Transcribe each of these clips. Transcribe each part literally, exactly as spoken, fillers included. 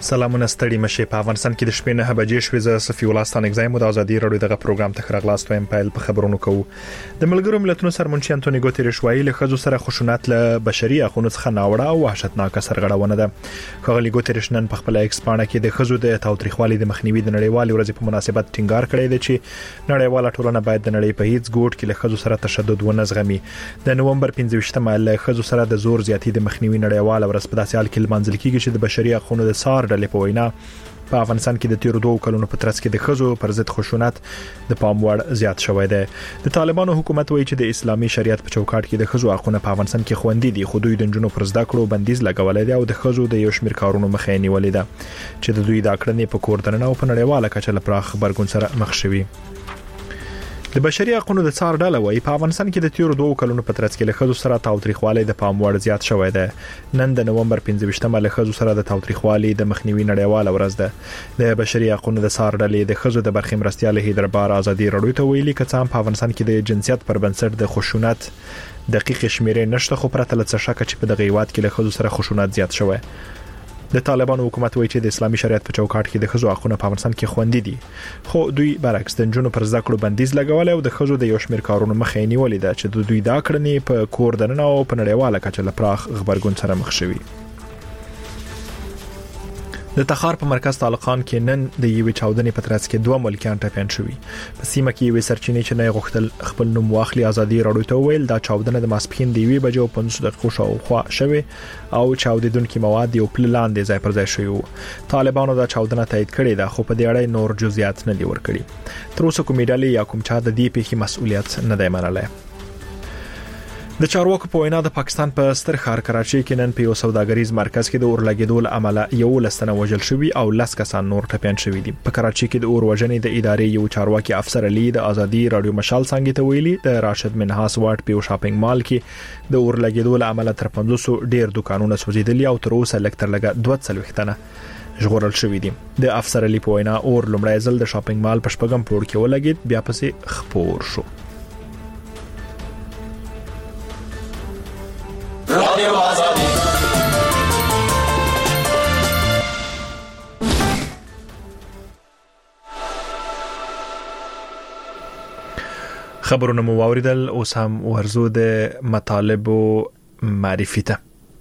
سلامونه ستړي مشه په افغانستان کې د شپې نه بجې شوې ز صفي الله ستان اگزایم د ازادي رادیو دغه پروګرام ته خرغلاست وایم پایل په خبرونو کوو د ملګرو ملتونو سرمنشي انټونی ګوتریش وایي له خزو سره خشونت له بشري حقوقو څخه ناوړه او وحشتناک سرغړونه ده خغلی ګوتریش نن په خپل ایکس پاڼه کې د خزو د تاوتریخوالي د مخنیوي د نړیوال ورځ په مناسبت ټینګار کړی دی چې نړیواله ټولنه باید د نړۍ په هیڅ ګوټ کې له خزو سره تشدد ونه زغمي د نومبر پنځه ویشتمه له خزو سره د زور زیاتی د مخنیوي نړیواله ورځ په داسې حال کې لمانځل کیږي چې د بشري حقوقو د سار ډلې په وینا په افغانستان کې د تیر دوه کلونو په ترڅ کې د خزو پر ضد خشونت د پام وړ زیات شوی دی د طالبانو حکومت وایي چې د اسلامي شریعت په چوکاټ کې د خزو حقوقونه په افغانستان کې خوندي دي خو دوی د جنونو پر زده کړو بندیز لګولای دی او د خزو د یو شمېر کارونو مخه نیولې ده چې د دوی د کړنې په کور دننه او په نړیواله کچه لپاره خبرګون سره مخ شوي د بشري حقوقو د څار ډله وایي په افغانستان کې د تیر دوه کلونو په ترڅ کې له خزو سره تاوتریخوالي د پام وړ زیات شوی دی نن د نومبر پنځه ویشتمه له خزو سره د تاوتریخوالي د مخنیوي نړیواله ورځ ده د بشري حقوقو د څار ډلې د خزو د برخې مرستيال هیدربار ازادي رادیو ته ویلي کڅام په افغانستان کې د جنسیت پر بنسټ د خشونت دقیق شمیرې نشته خو پرته له څه شک چې په دغه هیواد کې له خزو سره خشونت زیات شوی د طالبانو حکومت وایي چې د اسلامي شریعت په چوکاټ کې د خزو حقوقونه په افغانستان کې خوندي دي خو دوی برعکس د جنونو پر زده کړو بندیز لګول او د خزو د یو شمېر کارونو مخه نیولې ده چې دوی دا کړنې په کور دننه او په نړیواله کچه لپاره خبرګون سره مخ شوي د تخار په مرکز طالقان کې نن د یوې چاودنې په ترڅ کې دوه ملکیان ټپیان شوي په سیمه کې یوې سرچینې چې نه غوښتل خپل نوم واخلي ازادي رادیو ته ویل دا چاودنه د ماسپخین د یوې بجې او پنځه دقیقو شاوخوا شوه او چاودیدونکو مواد یو پل لاندې ځای پر ځای شوی طالبانو دا چاودنه تایید کړې ده خو په دې اړه نور جزئیات نه دی ورکړي تر اوسه کومې ډلې یا کوم چا د دې پیښې مسؤلیت نه دی منلی د چارواکو په وینا د پاکستان په ستر ښار کراچۍ کې نن په یو سوداګریز مرکز کې د اور لګیدو له امله یو لسنه وژل شوی او لس کسان نور ټپیان شوی دي په کراچۍ کې د اور وژنې د ادارې یو چارواکي افسر علي د ازادي رادیو مشال څنګه ته ویلي د راشد منهاس واټ په شاپینګ مال کې د اور لګیدو له امله تر پنځوس ډیر دکانونه سوځیدلي او تر اوسه لکتر لګا دوه څلوېښت ختنه ژغورل شوی دي د افسر علي په وینا اور لومړی ځل د شاپینګ مال په شپږم پلور کې ولګید بیا پسې خپور شو رادیو آزادی خبرونه مو واوریدل اوس هم ورزو د مطالبو معرفي ته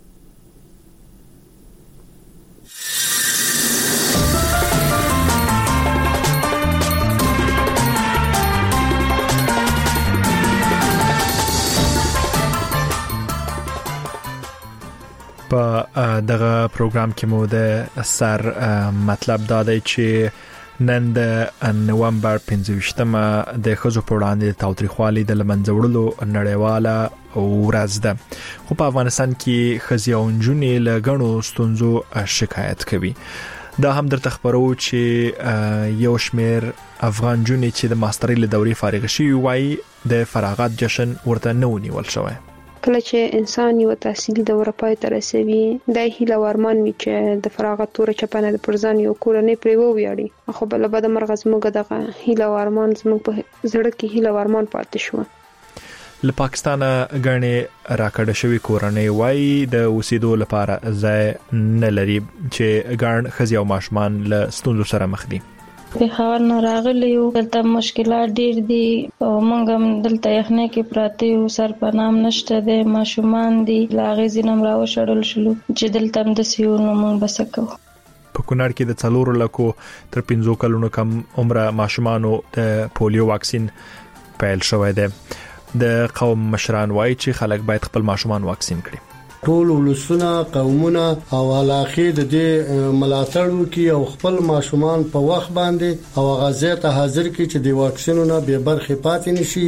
په دغه پروګرام کې مو د سر مطلب دا دی چې نن د نومبر پنځه ویشتمه د خزو په وړاندې د تاوتریخوالي د لمنځوړلو نړیواله ورځ ده خو په افغانستان کې خزي او نجونې له غنو ستونزو شکایت کوي دا هم درته خبرو چې یو شمېر افغان جونې چې د ماسترۍ له دورې فارغ شي وایي د فراغت جشن ورته نه ونیول شوی کله چې انسان یو تحصیلي دوره پای ته رسوي د هیله ورمان وي چې د فراغت تور چپنه د پرځان یو کورنۍ پرې وویاړي خو بل بد مرغ زموږ دغه هیله ورمان زموږ په زړه کې هیله ورمان پاتې شو له پاکستان غنې راکړه شوی کورنۍ وای د اوسېدو لپاره ځای نه لري چې ګڼ خزي او ماشومان له ستونزو سره مخ دي په حال نه راغلی یو دلته مشکلات ډیر دي او موږ هم دلته یخنۍ کې پراته یو سر په نام نشته د ماشومان دي لاغې زینم راو شړل شلو چې دلته هم د سیو نو موږ بسکو په کونړ کې د څلورو لکو تر پنځو کلونو کم عمره ماشومانو د پولیو واکسین پیل شوی دی د قوم مشران وایي چې خلک باید خپل ماشومان واکسین کړي ټول ولسونه قومونه او علاقې د دې ملاتړ وکي او خپل ماشومان په وخت باندې او غزه ته حاضر کړي چې د واکسینونو به برخه پاتې نشي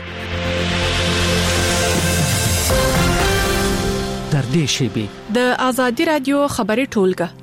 در دې شی د ازادي رادیو خبري ټولګه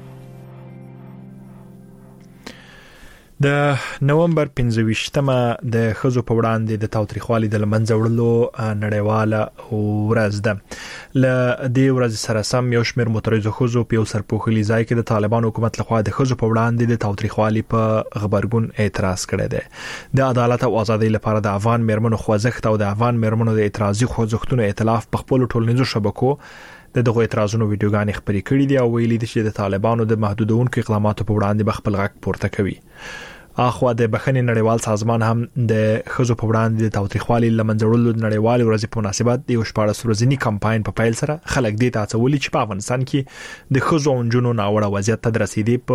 د نومبر پنځه ویشتمه د خزو په وړاندې د تاوتریخوالي د لمنځوړلو نړیواله ورځ ده ل دې ورځ سره سم یو شمېر مترجو خزو په یو سرپوښلي ځای کې د طالبان حکومت لخوا د خزو په وړاندې د تاوتریخوالي په خبرګون اعتراض کړی دی د عدالت او ازادۍ لپاره د افغان مېرمنو خوځښت او د افغان مېرمنو د اعتراضي خوځښتونو ائتلاف په خپل ټولنیزو شبکو د دغه اعتراضونو ویډیوګانې خپرې کړې دي او ویلي دي چې د طالبانو د محدودونکو اقداماتو په وړاندې بخپل غږ پورته کوي. اخوا د بخښنې نړیوال سازمان هم د خزو په وړاندې د تاوتریخوالي لمنځوړلو نړیوال ورځ په مناسبت د شپږ ورځنی کمپاین په پیل سره خلک دې ته هڅولي چې په افغانستان کې د خزو او جنونو ناوړه وضعیت ته رسیدي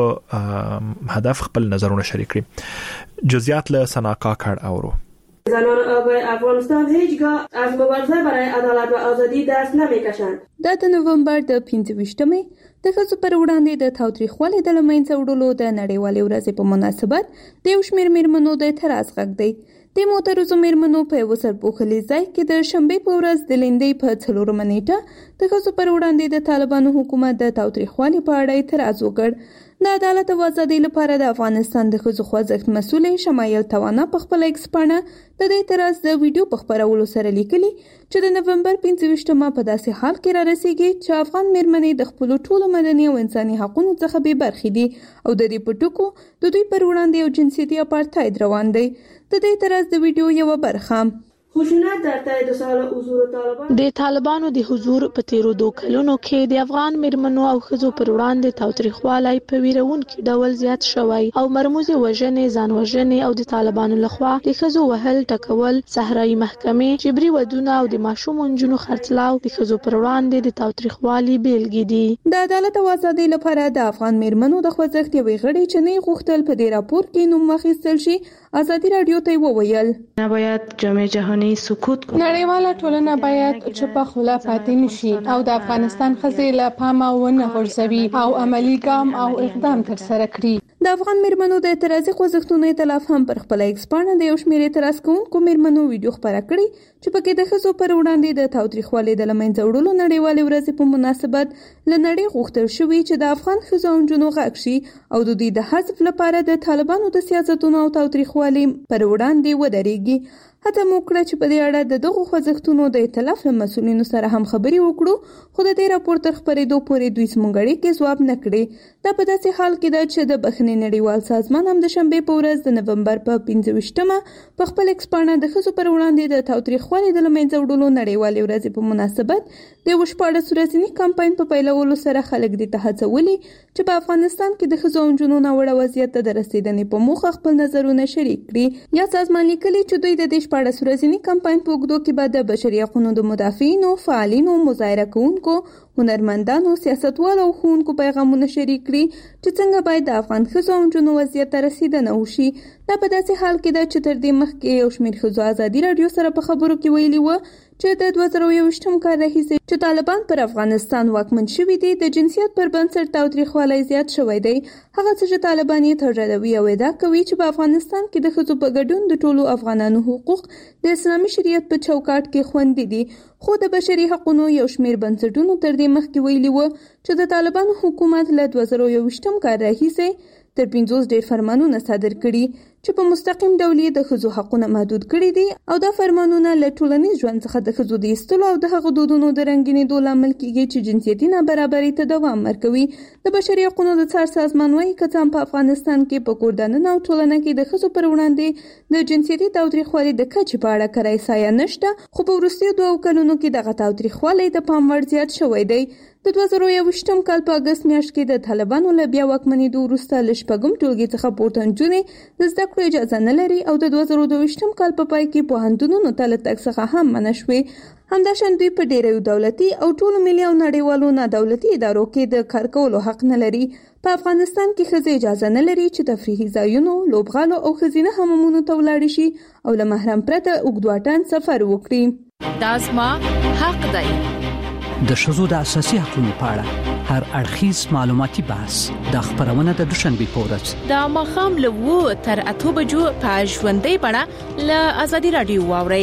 په هدف خپل نظرونه شریک کړي. جزئیات له سناکا کړ اورو. زنان افغانستان هیچگاه از مبارزه برای عدالت و آزادی دست نمیکشند. د نوامبر د پنځه ویشتمې د ښځو پر وړاندې د تاوتریخوالي د لمنځه وړلو د نړیوالې ورځې په مناسبت د یو شمېر میرمنو د اعتراض غږ دی. د معترضو میرمنو په یو سرپوښلي ځای کې د شنبې په ورځ د لیندۍ په څلورمه نیټه د ښځو پر وړاندې د طالبانو حکومت د تاوتریخوالي په اړه اعتراض وکړ. د عدالت او ازادۍ لپاره د افغانستان د ښځو خوځښت مسؤلې شمایل توانا په خپل ایکس پاڼه د دې اعتراض د ویډیو په خپرولو سره لیکلي چې د نومبر پنځه ویشتمه په داسې حال کې را رسیږي چې افغان میرمنې د خپل ټولو مدني او انساني حقوقو څخه بې برخې دي او د دې په ټکو د دوی پر وړاندې یو جنسیتي اپارټاید روان دی. د دې اعتراض د ویډیو یو برخه خشونت در طی دو سال حضور طالبان د طالبانو د حضور په تیرو دوه کلونو کې د افغان میرمنو او ښځو پر وړاندې تاوتریخوالی په ویرونکي ډول زیات شوی او مرموزې وژنې، ځان وژنې او د طالبانو لخوا د ښځو وهل، ټکول، صحرایي محکمې، جبري ودونه او د ماشوم نجونو خرڅلاو د ښځو پر وړاندې د تاوتریخوالي بیلګې دي. د عدالت او ازادۍ لپاره د افغان میرمنو د خوځښت یوې غړي چې نه غوښتل په دې راپور کې نوم واخیستل شي ازادي رادیو ته وویل نباید جامعه جهانی سکوت کړي. نړیواله ټولنه باید چوپه خوله پاتې نشي او د افغانستان ښځې له پامه ونه غورځوي او عملی ګام او اقدام ترسره کړي. د افغان میرمنو د اعتراضي خوځښتونو ائتلاف هم پر خپل ایکس پاڼه د یو شمېر اعتراض کوونکو میرمنو ویډیو خپره کړې چې پکې د ښځو پر وړاندې د تاوتریخوالي د لمنځه وړلو نړیوالې ورځې په مناسبت له نړۍ غوښتل شوي چې د افغان ښځو او نجونو غږ شي او د دوی د حذف لپاره د طالبانو د سیاستونو او تاوتریخوالي پر وړاندې ودرېږي. هڅه مو کړه چې په دې اړه د دغو خوځښتونو د ائتلاف له مسؤلینو سره هم خبرې وکړو خو د دې راپور تر خپرېدو پورې دوی زموږ اړیکې ځواب نه کړې. دا په داسې حال کې ده چې د بخښنې نړیوال سازمان هم د شنبې په ورځ د نومبر په پنځه ویشتمه په خپل ایکس پاڼه د ښځو پر وړاندې د تاوتریخوالي د لمنځه وړلو نړیوالې ورځې په مناسبت د یو شپاړس ورځني کمپاین په پیلولو سره خلک دې ته هڅولي چې په افغانستان کې د ښځو او نجونو ناوړه وضعیت ته د رسېدنې په موخه خپل نظرونه شریک کړي. یا سازمان لیکلي چې دوی د دې شپاړس ورځني کمپاین په اوږدو کې به د بشري حقوقو د مدافعینو، فعالینو، مظاهره کوونکو، هنرمندانو، سیاستوالو او ښوونکو پیغامونه شریک کړي چې څنګه باید د افغان ښځو او نجونو وضعیت ته رسیدنه وشي. دا په داسې حال کې ده چې تر دې مخکې یو شمېر ښځو ازادي راډیو سره په خبرو کې ویلي وو چې د دوه زره یوویشتم کال راهیسې چې طالبان پر افغانستان واکمن شوي دي د جنسیت پر بنسټ تاوتریخوالی زیات شوی دی. هغه څه چې طالبان یې تردوي او ادعا کوي چې په افغانستان کې د ښځو په ګډون د ټولو افغانانو حقوق د اسلامي شریعت په چوکاټ کې خوندي دي. خو د بشري حقوقو یو شمېر بنسټونو تر دې مخکې ویلي وو چې د طالبانو حکومت له دوه زره یوویشتم کال راهیسې تر پنځوس ډېر فرمانونه صادر کړي چې په مستقیم ډول د ښځو حقونه محدود کړي دي او دا فرمانونه له ټولنیز ژوند څخه د ښځو د ایستلو او د هغو دودونو د رنګینېدو لامل کیږي چې جنسیتي نابرابرۍ ته دوام ورکوي. د بشري حقوقو د څار سازمان وايي که څه هم په افغانستان کې په کور دننه او ټولنه کې د ښځو پر وړاندې د جنسیتي تاوتریخوالي د کچې په اړه کره احصایه نشته، خو په وروستیو دوو کلونو کې دغه تاوتریخوالی د پام وړ زیات شوی دی. د دوه زره یوویشتم کال په اګست میاشت کې د طالبانو له بیا واکمنېدو وروسته له شپږم ټولګي څخه پورته نجونې د زده کړو اجازه نه لري او د دوه زره دوه ویشتم کال په پای کې پوهنتونونو ته له تګ څخه هم منع شوې. همداشان دوی په ډېرو دولتي او ټولو ملي او نړیوالو نادولتي ادارو کې د کار کولو حق نه لري. په افغانستان کې ښځې اجازه نه لري چې تفریحي ځایونو، لوبغالو او ښځینه حمامونو ته ولاړې شي او له محرم پرته اوږد واټن سفر وکړي. دا زما حق دی. د ښځو د اساسي حقوقو په اړه هر اړخیز معلوماتي بحث د خبرونه د دوشنبه په ورځ د ماښام له اووه تر اته بجو په ژوندۍ بڼه له ازادي رادیو واورئ.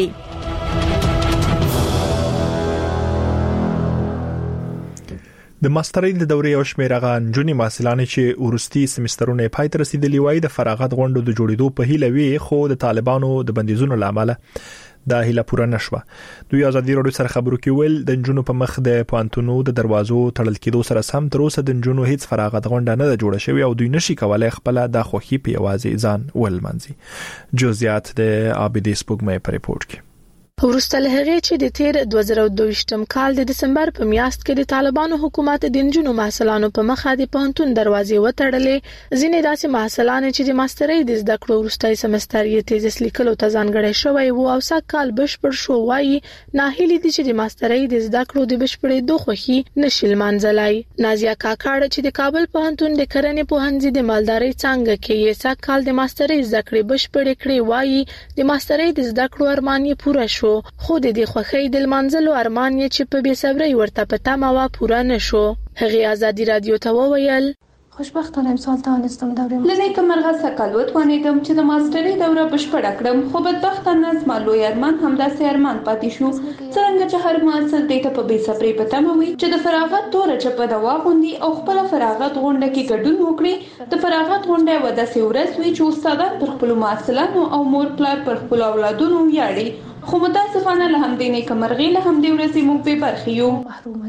د ماسترۍ د دورې او شمېر هغه نجونې محصلانې چې ورستي سمسترونه پای ته رسیدلي وای د فراغت غونډو د جوړېدو په هیله وی خو د طالبانو د بندیزونو لامل دا هیله پوره نشوه. دوی ازادي رادیو سره خبرو کې ویل د نجونو په مخ د پوانتونو د دروازو تړل کېدو سره سم تر اوسه د نجونو هیڅ فراغت غونډه نه جوړه شوې او دوی نشي کولای خپل د خوخي په یوازې ځان ولمنځي. جزئیات د عابدي سپوږمۍ په ریپورت کې. وروسته له هغې چې د تیر دوه زره دوه ویشتم کال د دسمبر په میاشت کې د طالبانو حکومت د نجونو محصلانو په مخه د پوهنتون دروازې وتړلې، ځینې داسې محصلان چې د ماسترۍ د زده کړو وروستي سمستر یې تیزس لیکلو ته ځانګړی شوی وو او سږ کال بشپړ شو، وایي ناهیلي دي چې د ماسترۍ د زده کړو د بشپړېدو خوښي نشي لمانځلی. نازیه کاکړ چې د کابل پوهنتون د کرنې پوهنځي د مالدارۍ څانګه کې یې سږ کال د ماسترۍ زده کړې بشپړې کړې، وایي د ماسترۍ د زده کړو ارمان یې پوره شو، خو د دې خوښۍ د لمانځلو ارمان یې چې په بې صبرۍ ورته په تمه وه پوره نشو. هغې ازادي رادیو ته وویل خوشبختانه امسال توانستم دوره لنیکه مرغه سکل وتوانیدم چې د ماسترۍ دوره بشپړه کړم، خو بدبختانه زما لوی ارمان همداسې ارمان پاتې شو. څرنګه چې هر محصل دې ته په بې صبرۍ په تمه وي چې د فراغت توره چپه د واغوندي او خپل فراغت غونډه کې ګډون وکړي. د فراغت غونډه و داسې ورځ وي چې استادان پر خپل محصلانو او مور پلار پر خپل اولادونو ویاړي، خو متاسفانه له همدې نیکه مرغۍ له همدې ورځې موږ بې برخې یو. محروم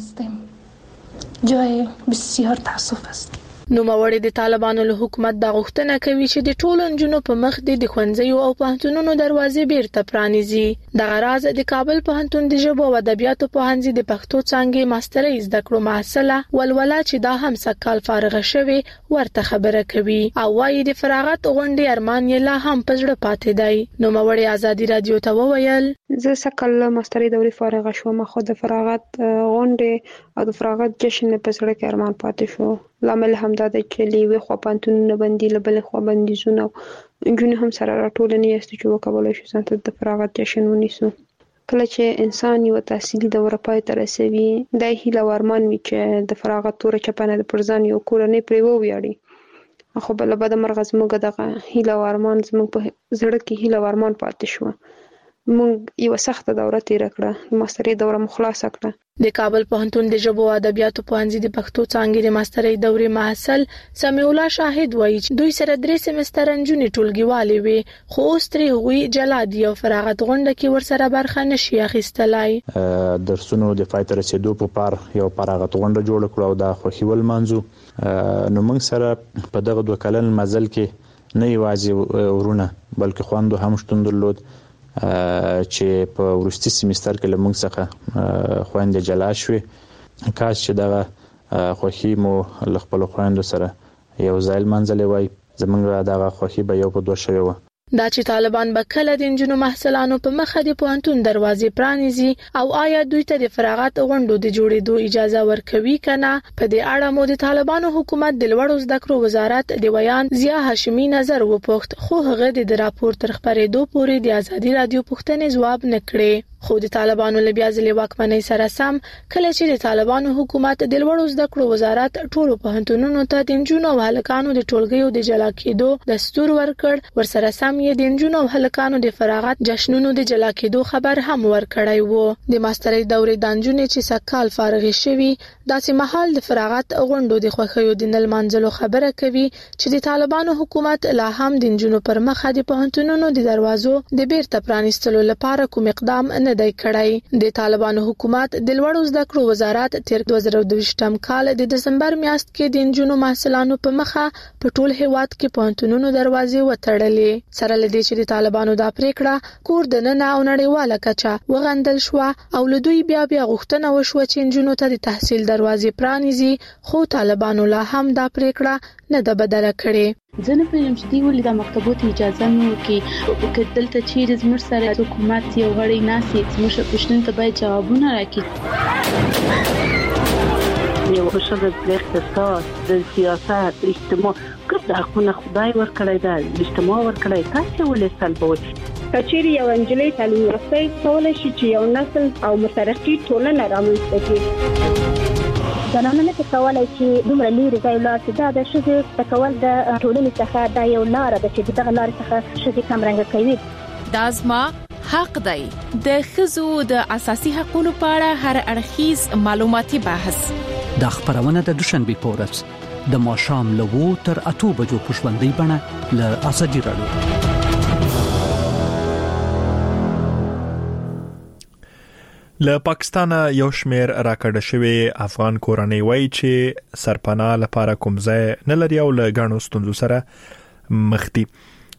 هستم، جای بسیار تاسف است. نوموړي د طالبانو له حکومت د غوښتنه کوي چې د ټولو نجونو په مخ د ښوونځیو او پوهنتونونو دروازې بیرته پرانیزي. دغه راز د کابل پوهنتون د ژبو او ادبیاتو پوهنځي د پښتو څانګې ماسترۍ زده کړو محصله ولوله چې دا هم سکال فارغه شوی ورته خبره کوي او وايي د فراغت غونډې ارمان یې لا هم په زړه پاتې دی. نوموړي ازادي رادیو ته وویل زه سکل ماسترۍ دورې فارغه شوم، خو د فراغت غونډې او د فراغت جشن په زړه کې ارمان پاتې شو. لامل همدا دی چې لیوي خو پانتونونه بندي لبل خو بندیزونه جون هم سره راټولنې است چې وکولای شو څنګه د فراغت جشن ونیسو. کله چې انسان یو تحصیلي دوره پای ته رسوي د هیله ورمان وي چې د فراغت تور چپنه د پرځان یو کورنۍ پرې وویاړي، خو بل بد مرغ زموږ دغه هیله ورمان زموږ په زړه کې هیله ورمان پاتې شو. مونږ یو سخت دوره تیر کړه، ماسترۍ دوره مخلاصه کړه. د کابل پوهنتون د ژبو او ادبیاتو پوهنځي د پښتو څانګې د ماسترۍ دورې محصل سمیع الله شاهد وایي چې دوی سره درې سمستر نجونې ټولګیوالې وي، خو اوس ترې هغوی جلا دي او فراغت غونډه کې ورسره برخه نشي اخیستلای. درسونو د پای ته رسېدو په پار یو فراغت غونډه جوړ کړو او دا خوښي ولمانځو. نو موږ سره په دغه دوه کلن مزل کې نه یوازې ورونه بلکې خویندو هم شتون درلود چې په وروستي سمستر کې لمونږ څخه خويندې جلا شوې. کاش چې دغه خوښي مو له خپل خويندو سره یو ځای منځلې وای، زمونږ دغه خوښي به یو په دوه شوی و. دا چې طالبان به کله د نجونو محصلانو په مخه د پوهنتون دروازې پرانیزي او آیا دوی ته د فراغت غونډو د جوړېدو اجازه ورکوي کنه، په دې اړه مو د طالبانو حکومت د لوړو زده کړو وزارت د ویان ضیا هاشمي نظر وپوښت، خو هغه د راپور تر خبرېدو پورې د ازادي رادیو پوښتنې ځواب نه کړې. خو د طالبانو له بیا ځلې واکمنۍ سره سم کله چې د طالبانو حکومت د لوړو زده کړو وزارت ټولو پوهنتونونو ته د نجونو او هلکانو د ټولګیو د جلا کېدو دستور ورکړ، ورسره سم یې د نجونو او هلکانو د فراغت جشنونو د جلا کېدو خبر هم ورکړی وو. د ماسترۍ دورې د نجونې چې سکال فارغې شوي داسې مهال د فراغت غونډو د خوښیو د نه لمانځلو خبره کوي چې د طالبانو حکومت لا هم د نجونو پر مخه د پوهنتونونو د دروازو د بیرته پرانیستلو لپاره کوم اقدام نه دی کړی. د طالبانو حکومت د لوړو زده کړو وزارت تیر دوه زره دوه ویشتم کال د دسمبر میاشت کې د نجونو محصلانو په مخه په ټول هیواد کې پوهنتونونو دروازې وتړلې. سره له دې چې د طالبانو دا پریکړه کور د نن او نړیواله کچه وغندل شو او له دوی بیا بیا غوښتنه وشوه چې نجونو ته د تحصیل دروازې پرانیزي، خو طالبانو لا هم دا پریکړه نه ده بدله کړې. زه نه پوهیږم چې دوی ولې د مکتبو ته اجازه نه ورکوي، که دلته چیرې زموږ سره حکومت یو غړی ناسي زموږ پوښتنو ته باید جوابونه راکړي. یو ښځه د اقتصاد، د سیاست، اجتماع ګډ حقونه خدای ورکړی دی، اجتماع ورکړی، تاسې ولې سلبوئ؟ کچېرې یو نجلۍ تعلیم یافته کولی شي چې یو نسل او مترقي ټولنه رامنځته کړي. زنانه نه کولای چې دومره لري ځای لاړ شي. دا د ښځې تکول د ټولنې څخه دا یو لاره ده چې دغه لارې څخه ښځې کمرنګه کوي. دا زما حق دی. د ښځو د اساسي حقوقو په اړه هر اړخیز معلوماتي بحث د خبرونه د دوشنبه په ورځ د ماښام له وو تر اته بجو په ژوندۍ بڼه له ازادي رادیو. له پاکستان یو شمیر راکړه شوی افغان کورنۍ وایي چې سرپناه لپاره کوم ځای نه لري او له غاڼو ستونزو سره مخ دي.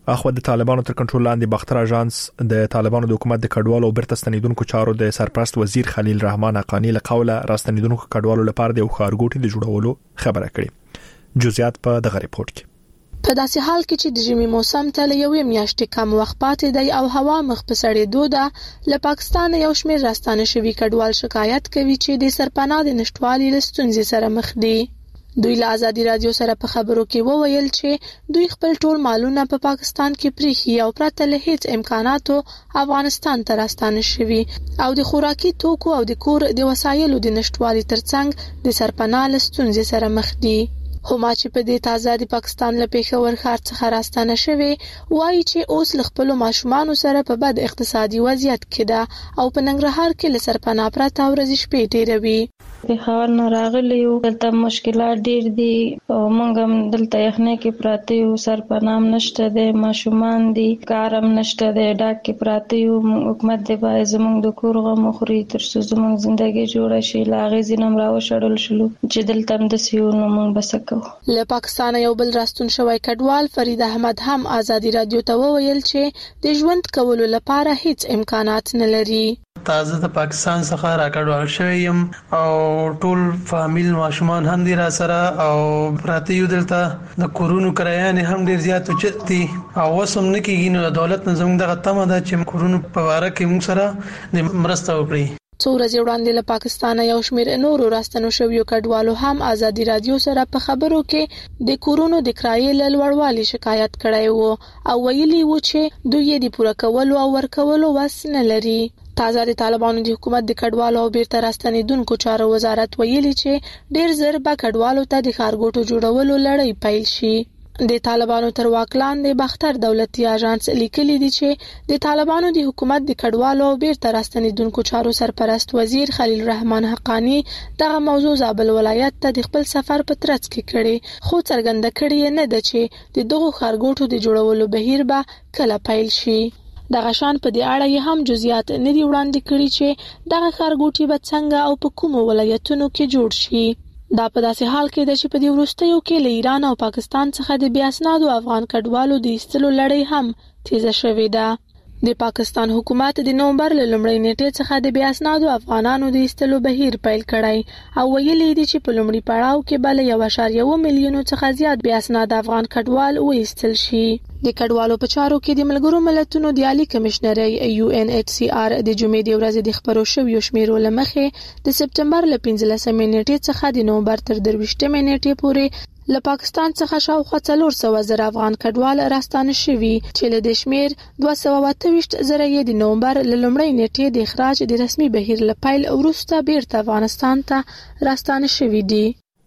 اخو د طالبانو تر کنټرول لاندې باختر اژانس د طالبانو د حکومت د کډوالو او برته ستنیدونکو چارو د سرپرست وزیر خلیل رحمان حقانی له قوله راستنیدونکو کډوالو لپاره د خارګوټي د جوړولو خبره کړې. جزئیات په دغه ریپورت کې. په داسې حال کې چې د ژمي موسم ته له یوې میاشتې کم وخت پاتې دی او هوا مخ په سړېدو ده، له پاکستان یو شمېر راستانه شوي کډوال شکایت کوي چې د سرپناه د نشټوالي له ستونزې سره مخ دي. دوی له ازادي رادیو سره په خبرو کې وویل چې دوی خپل ټول مالونه په پا پاکستان کې پریخي او پرته له هیڅ امکاناتو افغانستان ته راستانه شوي او د خوراکي توکو او د کور د وسایلو د نشټوالي ترڅنګ د سرپناه له ستونزې سره مخ دي. هما چې په دې تازه د پاکستان له پېښور ښار څخه راستانه شوي وایي چې اوس له خپلو ماشومانو سره په بد اقتصادي وضعیت کې ده او په ننګرهار کې له سرپناه پرته ورځې شپې تېروي. پېښور نه راغلي یو، دلته مشکلات ډېر دي او موږ هم دلته یخنۍ کې پراته یو، سرپناه هم نشته دی، ماشومان دي، کار هم نشته دی، ډاک کې پراته یو. حکومت دی باید زموږ د کور غم وخوري تر څو زموږ زندګي جوړه شي. له هغې ځینې هم راوشړل شولو چې دلته هم داسې یو نو موږ به څه کوو. له پاکستانه یو بل راستون شوی کډوال فرید احمد هم ازادي رادیو ته وویل چې د ژوند کولو لپاره هیڅ امکانات نه لري. تازه د پاکستان څخه راکډوال شوی یم او ټول فامیل ماشومان هم دي را سره او پراته یو. دلته د کورونو کرایه هم ډیر زیات اوچت دي او وسم نه کېږي. نو دولت نه زموږ دغه تمه ده چې کورونو په واره کې موږ سره د مرسته وکړي. څو ورځې وړاندې له پاکستانه یو شمېر نورو راستنو شویو کډوالو هم ازادي رادیو سره په خبرو کې د کورونو د کرایې له لوړوالي شکایت کړی وو او ویلي وو چې دوی یې د پوره کولو او ورکولو وس نه لري. تازه د طالبانو د حکومت د کډوالو او بیرته راستنیدونکو چارو وزارت ویلي چې ډیر زر به کډوالو ته د خارګوټو جوړولو لړۍ پیل شي. د طالبانو تر واک لاندې باختر دولتي اژانس لیکلي دي چې د طالبانو د حکومت د کډوالو او بیرته راستنیدونکو چارو سرپرست وزیر خلیل رحمان حقانی دغه موضوع زابل ولایت ته د خپل سفر په ترڅ کې کړي، خو څرګنده کړي نه ده چې د دغو خارګوټو د جوړولو بهیر به کله پیل شي. دغه شان په دې اړه هم جزئیات نه دي وړاندې کړي چې دغه خارګوټي به څنګه او په کومو ولایتونو کې جوړ شي. دا په داسې حال کې ده چې په دې وروستیو کې له ایران او پاکستان څخه د بیا اسنادو افغان کډوالو د ایستلو لړۍ هم تیزه شوې ده. د پاکستان حکومت د نومبر له لومړۍ نیټې څخه د بیا اسنادو افغانانو د ایستلو بهیر پیل کړی او ویلي دي چې په لومړي پړاو کې به له یو اعشاریه اووه میلیونو څخه زیات بیا اسناد افغان کډوال وایستل شي. د کډوالو په چارو کې د ملګرو ملتونو د عالی کمشنرۍ یو ان ایچ سی آر د جمعې د ورځې د خبرو شویو شمیرو له مخې د سپتمبر له پنځلسمې نیټې څخه د نومبر تر درویشتمې نیټې پورې له پاکستان څخه شاوخوا څلور سوه زره افغان کډوال راستانه شوي چې له دې شمیر دوه سوه اته ویشت زره یې د نومبر له لومړۍ نیټې د اخراج د رسمي بهیر له پیل وروسته بیرته افغانستان ته راستانه شوي دي.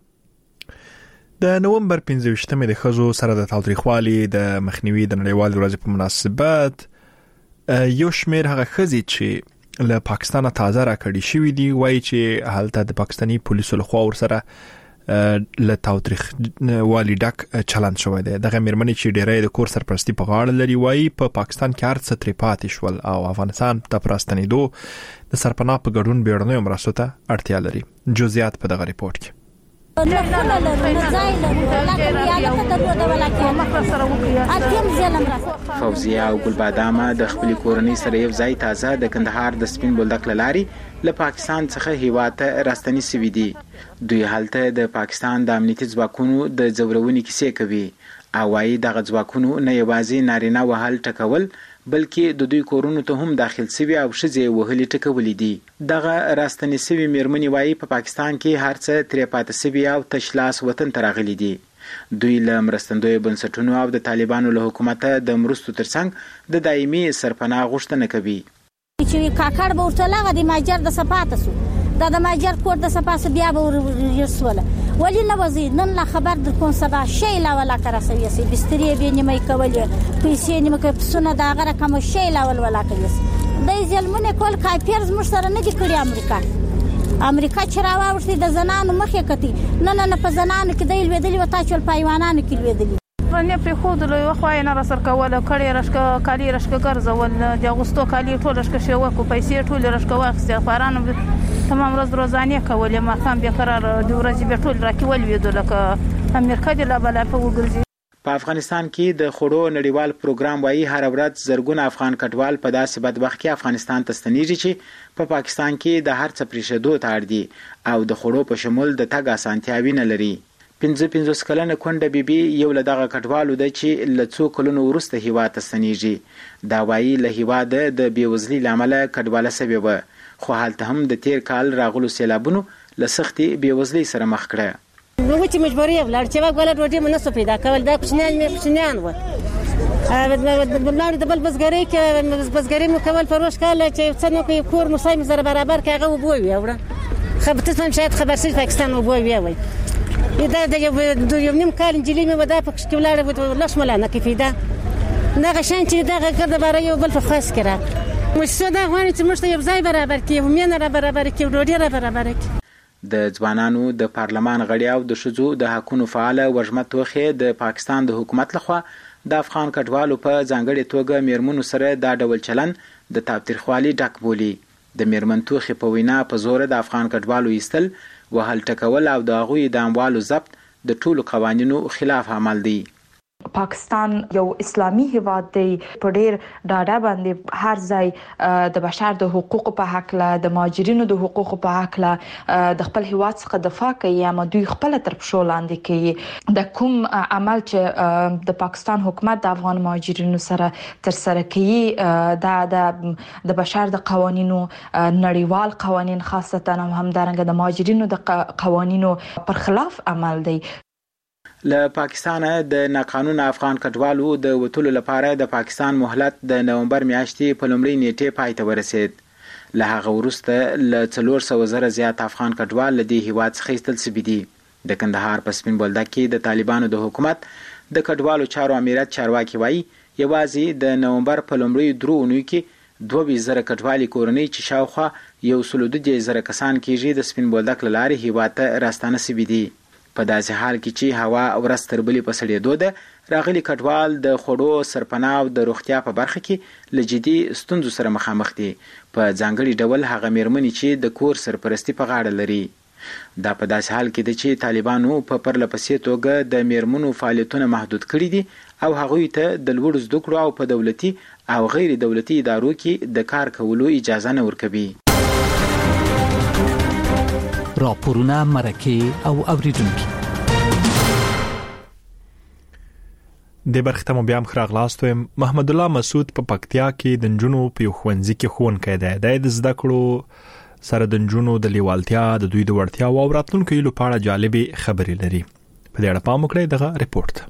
د نومبر پنځه ویشتمې د ښځو سره د تاوتریخوالي د مخنیوي د نړیوال ورځې په مناسبت یو شمیر هغه ښځې چې له پاکستان تازه راکړې شوې دي وایي چې هلته د پاکستاني پولیسو لخوا ورسره له تاوتریخوالي ډک چلند شوی دی. دغه مېرمنې چې ډېری د کور سرپرستي په غاړه لري وایي په پاکستان کې هر څه ترې پاتې شول او افغانستان ته په راستنېدو د سرپناه په ګډون بیړنیو مرستو ته اړتیا لري. جزئیات په دغه ریپورت کې. فوزیه او ګلبادامه د خپل کورنۍ سره یو ځای تازه د کندهار د سپین بولدک لاري له پاکستان څخه هیواد ته راستنی سوي دي. دوی هلته د پاکستان د امنیتي ځواکونو د ځورونې کیسې کوي او وايي دغه ځواکونو نه یوازې نارینه وهل ټکول بلکې د دوی کورونو ته هم داخل سوي او ښځې وهلي ټکولې دي. دغه راستنی سوي مېرمنې وايي په پاکستان کې هر څه ترې پاتې سوي او تش لاس وطن ته راغلي دي. دوی له مرستندویو بنسټونو او د طالبانو له حکومته د مرستو ترڅنګ د دایمي سرپناه غوښتنه کوي. چې کاکړ به ورته لغه د ماجر د صفات سو دا د ماجر کوټ د صفات بیا به ورسوله ولی نه وزي نن لا خبر در کوم سبا شی لا ولا کرا سوي سي بستري به نیمه کولې پیسې نیمه کې پسونه دا غره کوم شی لا ول ولا کوي د ځلمونه کول کاپیرز مش سره نه دي کړی امریکا امریکا چې راوړتي د زنانو مخې کتي نه نه په زنانو کې د لویدلی وتا چول پایوانانو کې لویدلی نه پر خود له وخوای نه رسر کوله کړي رشک کالی رشک ګرځول د اغوستو کالی ټول رشک شو کو پیسې ټول رشک واخستي فارانو تمام ورځ روزانه کوله ما کام به قرار د ورځې به ټول راکول ویدو لکه امریکا د لا بلا په وګرځي. په افغانستان کې د خوړو نړیوال پروګرام وايي هر ورځ زرګونه افغان کډوال په داسې بدبخت کې افغانستان ته ستنیږي چې په پا پاکستان کې د هر څه پریښودو ته اړ دي او د خوړو په شمول د تګ اسانتیاوي نه لري. پنځه پنځوس کلنه کونډه بیبي یو له دغه کډوالو ده چې له څو کلونو وروسته هیواد ته ستنیږي. دا وايي له هیواده د بېوزلۍ له امله کډواله سوې وه، خو هلته هم د تیر کال راغلو سیلابونو له سختې بېوزلۍ سره مخ کړه. نو چې مجبورې ولاړ چې وګوره ډوډۍ مې نسو پیدا کول، دا کوچنیان مې کوچنیان وو د بل بزګرۍ کې بزګرۍ مو کول په روش کال چې څه نو کوي کور مو سایم زره برابر کې هغه وبو وي اوره خبرت هم شاید خبر سي پاکستان وبو وي وي دا د یو نیم کال انجلي مې ودا په کې ولاړ لاش ملانه کې پیدا نه غشان چې دا غږ برابر یو بل په خاص کړه مش څه دا غوړي چې مشته یو ځای برابر کې ومنه را برابر کې ډوډۍ را برابر کې. د ځوانانو د پارلمان غړي او د شذو د حقوقو فعال ورجمت توخه د پاکستان د حکومت لخوا د افغان کډوالو په ځانګړي توګه میرمنو سره د ډول چلن د تاوتریخوالي ډک بولی. د میرمن توخه په وینا په زور د افغان کډوالو ایستل وهل ټکول او د غوي د اموالو ضبط د ټولو قوانینو خلاف عمل دی. پاکستان یو اسلامي هیواد دی، په ډیر ډاډه باندې هر ځای د بشر د حقوقو په حق له د مهاجرینو د حقوقو په حق له د خپل هیواد څخه دفاع کوي، اما دوی خپل تر پښو لاندې کوي. د کوم عمل چې د پاکستان حکومت د افغان مهاجرینو سره تر سره کوي دا د بشر د قوانینو نړیوال قوانین خاصتا هم همدارنګه د مهاجرینو د قوانینو پر خلاف عمل دی. له پاکستان د ناقانونه افغان کډوالو د وټولو لپاره د پاکستان مهلت د نومبر میاشتې په لومړۍ نیټه پای ته ورسید. له هغه وروسته له څلور سوه زره زیات افغان کډوال له دې هیواد څخه ایستل شوي دي. د کندهار په سپین بولدک کې د طالبانو د حکومت د کډوالو چارو امریت چارواکي وایي یوازې د نومبر په لومړۍ درو اونیو کې دوه ویشت زره کډوالي کورنۍ چې شاوخوا یو سل او دوه زره کسان کېږي د سپین بولدک له لارې هیواد ته راستانه شوي دي. په داسې حال کې چې هوا ورځ تر بلې په سړېدو ده، راغلي کډوال د خوړو، سرپناه او د روغتیا په برخه کې له جدي ستونزو سره مخامخ دي، په ځانګړي ډول هغه میرمنې چې د کور سرپرستي په غاړه لري. دا په داسې حال کې ده چې طالبانو په پرله پسې توګه د میرمنو فعالیتونه محدود کړي دي او هغوی ته د لوړو زده کړو او په دولتي او غیر دولتي ادارو کې د کار کولو اجازه نه ورکوي. راپورونه، مرکه او اوریدونکي د برختم بیا هم خراغلاست ویم. محمد الله مسعود په پکتیا کې د نجونو په ښوونځي کې ښوونکی دی. د زده کړو سره د نجونو د لیوالتیا، د دوی د وړتیا او راتلونکو هیلو په اړه جالبې خبرې لري. په دې اړه پام وکړئ دغه ریپورت.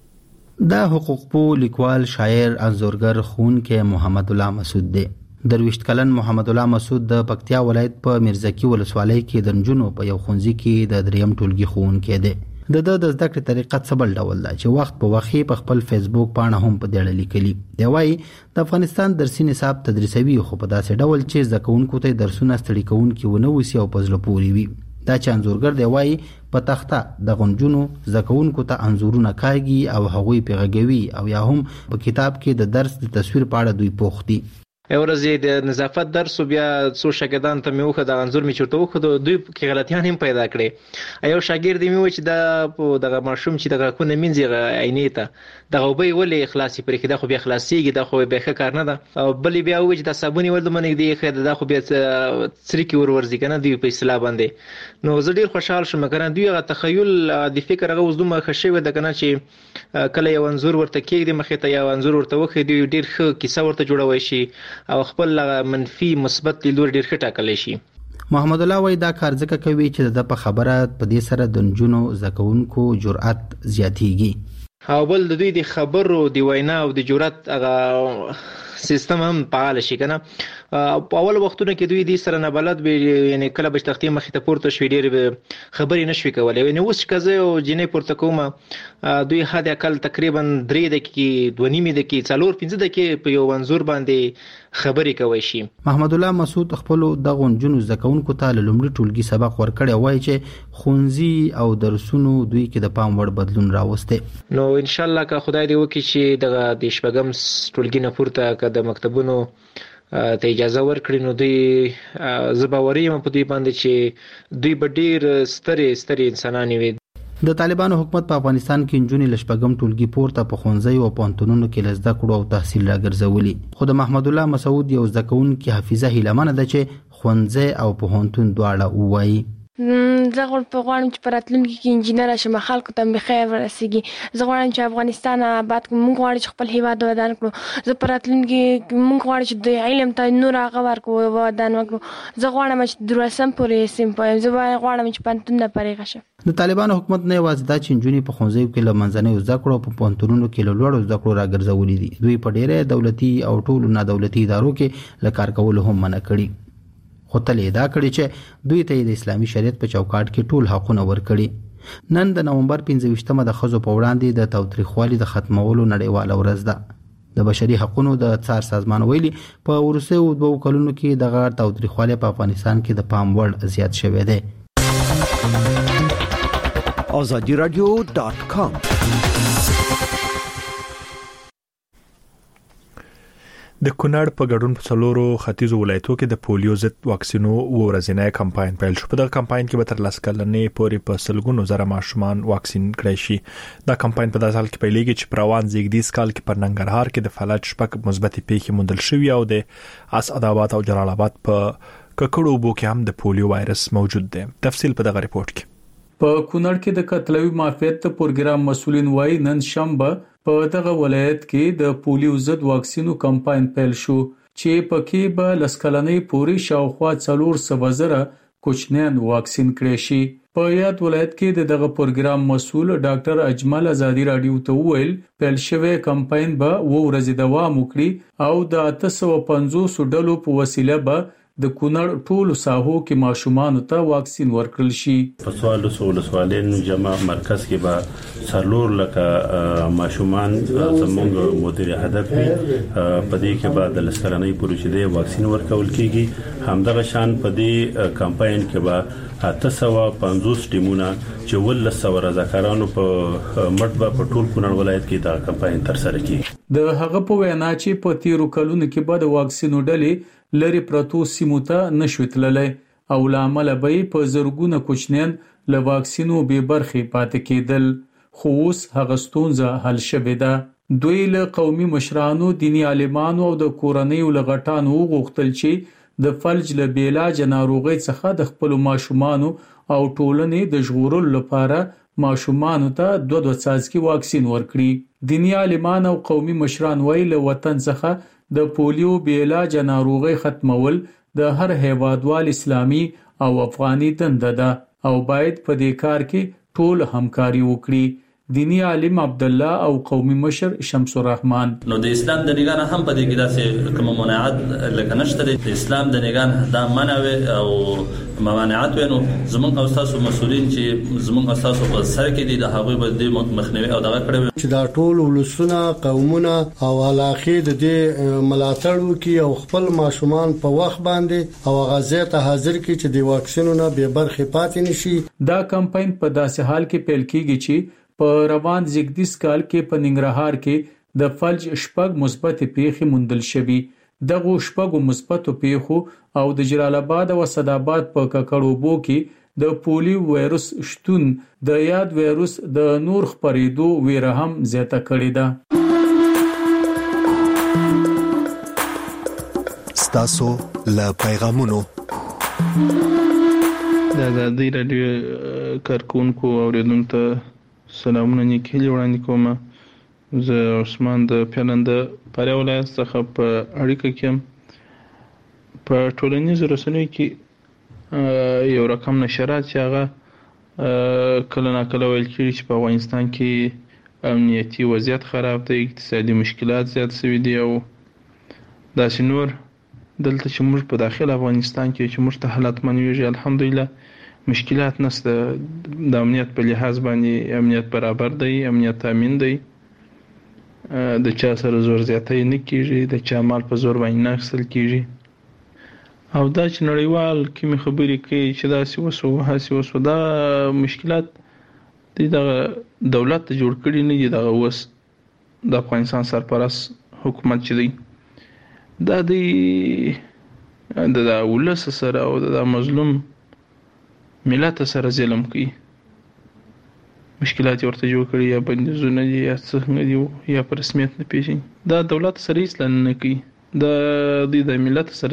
دا حقوق پو لیکوال، شاعر، انځورګر، ښوونکی محمد الله مسعود دی. درویشت کلن محمد الله مسعود د پکتیا ولایت په میرزکی ولسوالۍ کې د نجونو په یو ښوونځي کې د دریم ټولګي ښوونکی دی. د د زده کړې طریقه څه بل ډول ده چې وخت په وخت په خپل فیسبوک پاڼه هم په دې اړه لیکلي. دی وايي د افغانستان درسي نصاب تدریسوي خو په داسې ډول چې زده کوونکو ته درسونه ستړي کوونکي ونه وسی او په زړه پورې وي. دا چې انځورګر دی وايي په تخته د غونجونو زده کوونکو ته انځورونه کاږي او هغوی پیغوي او یا هم په کتاب کې د درس د تصویر په اړه دوی پوښ دي. ورځې د نظافت درس بیا څو شاګردان ته مې وخه د انځور می چورته وخه دوی کې غلطیان هم پیدا کړي. یو شاګرد مې و چې د دغه ماشوم چې دغه کو نه منځي عینې ته دغه وبې ولې اخلاصي پرې کې د خو بیا خلاصيږي د خو به ښه کار نه ده. او بلې بیا و چې د صابونی ول د منې دی خې د خو بیا سری کې ور ورځي کنه دی په اصطلاح باندې. نو زه ډیر خوشحال شوم کنه دوی غو تخیل د فکر غو زدومه خښوي د کنه چې کله یو انځور ورته کېږي مخې ته یو انځور ورته وخه دی ډیر ښه کیسه ورته جوړوي شي او خپل منفي مثبت لیدلور ډیر ښه ټاکلی شي. محمد الله وای دا کار ځکه کوي چې د په خبره په دې سره د نجونو زکونکو جرأت زیاتیږي او بل د دوی د خبرو د وینا او د جرأت هغه سیستم هم فعال شي کنه. په اول وختونو کې دوی د سره نه بلد به یعنی کله به تختې مخې ته پورته شوي ډیر خبرې نشوي کولای. یعنی اوس کزه او جنې پورته کومه دوی حد اقل تقریبا درې دقیقې دوه نیمې دقیقې څلور پنځه دقیقې په یو منظور باندې خبرې کوي شي. محمد الله مسعود خپل د غونجونو زکونکو ته لومړی ټولګي سبق ورکړی وای چې خونځي او درسونو دوی کې د پام وړ بدلون راوسته. نو ان شاء الله که خدای دې وکړي چې دغه د شپږم ټولګي نه پورته که د مکتبونو ته اجازه ورکړي نو دوی زه باوري یم په دوی باندې چې دوی به ډېر سترې سترې انسانان وي. د طالبانو حکومت په افغانستان کې نجونې لشپګم ټولګي پورته په خونځي او پانتونونو کې لزده کړو او تحصیل راګرځولي. خو د محمد الله مسعود یو ځکهونکي حافظه هیلمنه ده چې خونځي او پوهنتون دواړه وایي. زه غواړم چې په راتلونکي کې انجینر شم، خلکو ته به خیر ورسیږي. زه غواړم چې افغانستان آباد کړو، موږ غواړو چې خپل هیواد ودان کړو. زه په راتلونکي کې موږ غواړو چې د علم ته نور هغه ورکړو، ودان وکړو. زه غواړم چې دروسم پورې سیم پویم. زه غواړم چې پانتون نه پرېږه شم. د طالبانو حکومت نه یوازې دا چې نجونې په ښوونځیو کې له منځنیو زده کړو او په پوهنتونونو کې له لوړو زده کړو راګرځولي دي، دوی په ډېری دولتي او ټولو نادولتي ادارو کې له کار کولو هم منع کړي. خو تل یې دا کړي چې دوی ته د اسلامي شریعت په چوکاټ کې ټول حقونه ورکړي. نن د نومبر پنځه ویشتمه د ښځو په وړاندې د تاوتریخوالي د ختمولو نړیواله ورځ ده. د بشري حقوقو د څار سازمان ویلي په وروستیو دوو کلونو کې دغه تاوتریخوالي په افغانستان کې د پام وړ زیات شوی دی. آزادی رادیو ډاټ کام. د کونړ په ګډون په څلورو ختیځو ولایتونو کې د پولیو ضد واکسینو ورځنی کمپاین پیل شو. په دغه کمپاین کې به تر لس کلنې پورې په سلګونو زره ماشومان واکسین کړي شي. دا کمپاین په داسې حال کې پیلېږي چې په روان زیږدیز کال کې پر ننګرهار کې د فلج شپږ مثبتې پیښې موندل شوې او د اسعدآباد او جلال آباد په ککړو اوبو کې هم د پولیو وایرس موجود دی. تفصیل په دغه ریپورت کې. په کونړ کې د قتلوي معافیت پروګرام مسولین وایي نن شنبه په دغه ولایت کې د پولیو ضد واکسینو کمپاین پیل شو چې پکې به لسکلنې پورې شاوخوا څلور سوه زره کوچنیان واکسین کړي شي. په یاد ولایت کې د دغه پروګرام مسول ډاکټر اجمل آزادی رادیو ته ویل پیل شوی کمپاین به و ورځې دوام وکړي او د اته سوه پنځوس ډلو په وسیله به د کونړ ټولو ساحو کې ماشومان ته واکسین ورکړل شي. په سوال سوال سوالین جمع مرکز کې به څلور لکه ماشومان زموږ مدیر هدف وي. په دې کې به د لسکرنۍ پروژې د واکسین ورکول کیږي. همدغه شان په دې کمپاین کې به اته سوه پنځوس ټیمونه چې ولس سوه رضاکارانو په مټ به په ټول کونړ ولایت کې دا کمپاین تر سره کیږي. د هغه په وینا چې په تیرو کلونو کې به د واکسینو ډلې لری پروتو سیمو ته نشوتللې او لامل به په زرګونه کوچنیان له واکسینو به برخې پاتې کېدل. خو اوس هغه ستونزه حل شوې ده. دوی له قومي مشرانو، دینی عالمانو او د کورنیو لغټانو غوښتل چې د فلج له بیلاج ناروغي څخه د خپل ماشومان او ټولنې د ژغورلو لپاره ماشومان ته دوه دوه څاڅکي واکسین ورکړي. دینی عالمان او قومي مشران وایي له وطن څخه د پولیو بیلاج ناروغي ختمول د هر هیوادوال اسلامي او افغاني دنده ده او باید په دې کار کې ټول همکاري وکړي. دینی عالم عبد الله او قومي مشر شمس الرحمن نو د اسلام د نگاه هم په دې کې داسې کوم مناعت لکه نشته. د اسلام د نگاه دا منوي او ممانعت ونو زمونږ او تاسو مسولین چې زمونږ او تاسو په سر کې دي د هغه بل د مخنیوي او دغه کړو چې دا ټول ولسونه قومونه او علاقه د دې ملاتړ وکي او خپل ماشومان په وخت باندې او غزه ته حاضر کی چې د واکسینونو به برخه پاتې نشي. دا کمپاین په داسې حال کې پیل کیږي چې په روان زیږدیز کال کې په ننګرهار کې د فلج شپږ مثبت پیښې موندل شوې. دغه شپږ مثبت پیښو او د جلال آباد او اسعدآباد په ککړوبو کې د پولیو وایرس شتون د یاد وایرس د نور خپرېدو ویره هم زیاته کړې ده. ستاسو له پیغامونو د آزادۍ راډیو کارکونکو اوریدونکو سلامونه نیکی وړاندې کوم. زه عثمان د پیلنده پاره ولایت څخه په اړیکه کې په ټولنیزو رسنیو کې یو رقم نشرات چې هغه کله ناکله ویل کېږي چې په افغانستان کې امنیتي وضعیت خراب دی، اقتصادي مشکلات زیات شوي دي او داسې نور. دلته چې موږ په داخل افغانستان کې چې موږ ته حالات منویږي الحمدلله مشکلات نشته. د امنیت په لحاظ باندې امنیت برابر دی، امنیت امین دی، د چا سره زور زیاتی نه کیږي، د چا مال په زور باندې نه اخیستل کیږي. او دا چې نړیوال کومې خبرې کوي چې داسې وسو هاسې وسو، دا مشکلات د دولت ته جوړ کړي نه دي. دغه اوس د افغانستان سرپرست حکومت چې دی دا د د ولس سره او د مظلوم ملت سره ظلم کوي. مشکلات ورته جوړ کړي یا بندیزونه یا څنګه دی یا په رسمیت نه پیژني. دا دولت سره اصلاً نه کوي، د د ملت سره